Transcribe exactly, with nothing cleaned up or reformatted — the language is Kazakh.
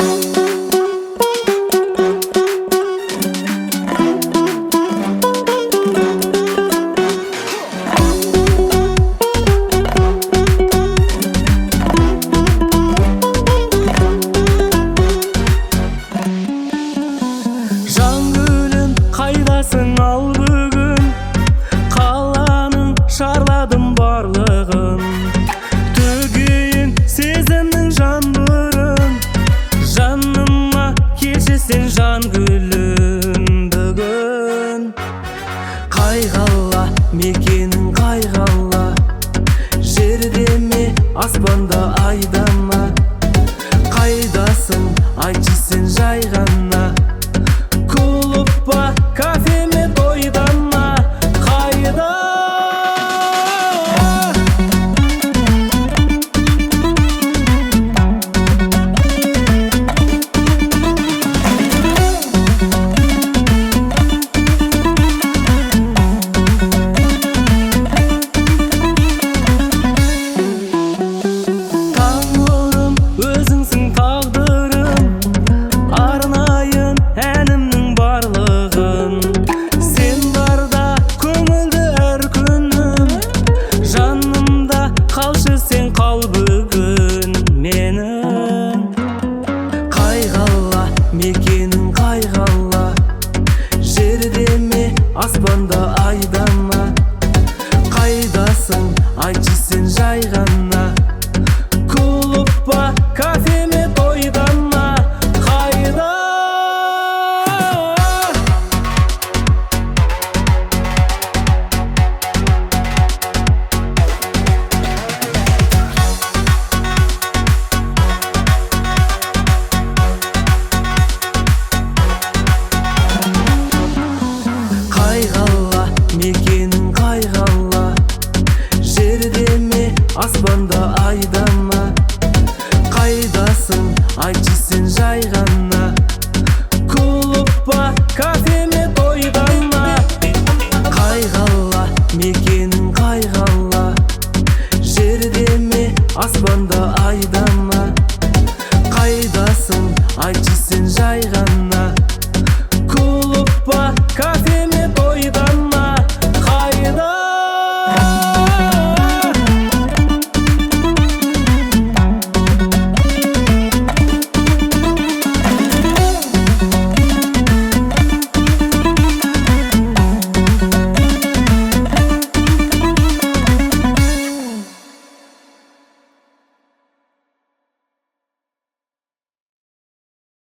Ал бүгін қаланың шарладым барлығын, төгейін сезімнің жаңбырын, жаныма келші сен жан гүлім бүгін. Қай қала мекенің, қай қала, жерде ме аспанда айда ма? Қайдасың айтшы сен жай ғана, клуб па кафе ме тойда ма? Қайда? Таңырым өзіңсің, тағдырым, арнайын әнімнің барлығын. Сен барда көңілді әр күнім, жанымда қалшы сен, қал бүгін менің. Қай қала мекенің, қай қала, жерде ме аспанда айда ма? Қайдасың айтшы сен жай ғана, клуб па кафе ме тойда ма? Қайда? Қай қала мекенің, қай қала, жерде ме аспанда айда ма? Қайдасың айтшы сен жай ғана, клуб па кафе ме тойда ма?